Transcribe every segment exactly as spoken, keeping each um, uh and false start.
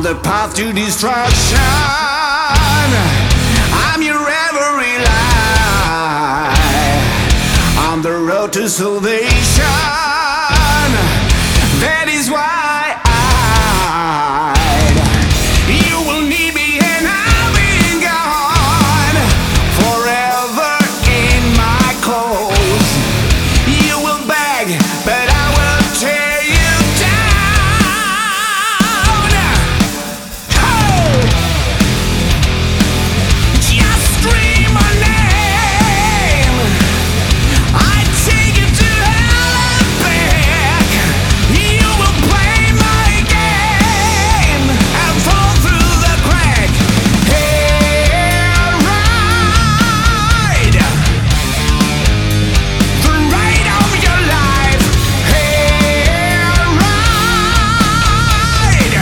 the path to destruction. I'm your every lie on the road to salvation. That is why I you will need me and I'll be gone forever in my clothes. You will beg, but I will tear you down. Oh! Just scream my name. I take you to hell and back. You will play my game and fall through the crack. Hair ride, the ride of your life. Hair ride,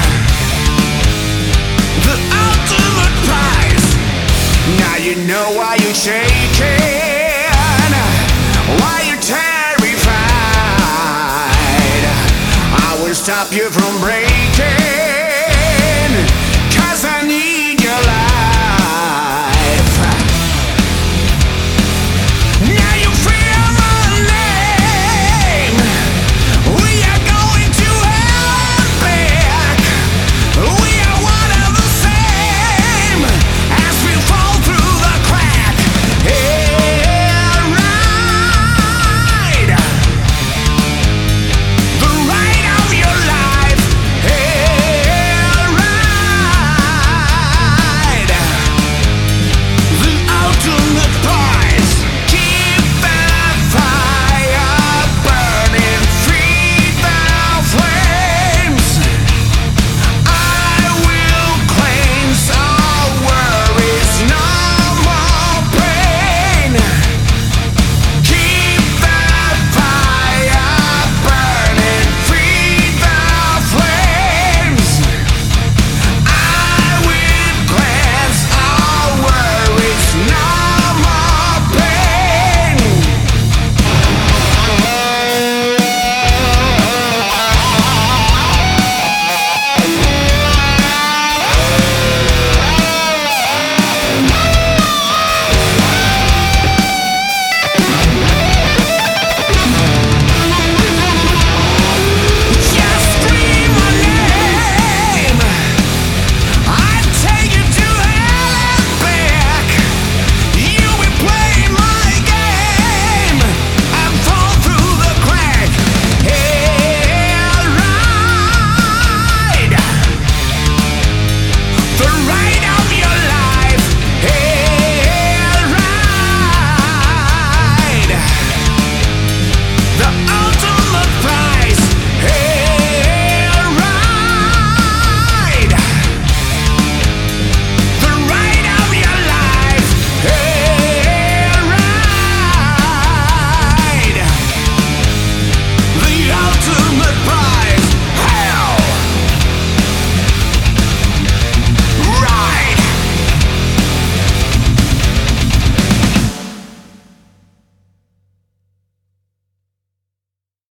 the ultimate prize. Now you know why you're shaking, why you're terrified. I will stop you from breaking, 'cause I need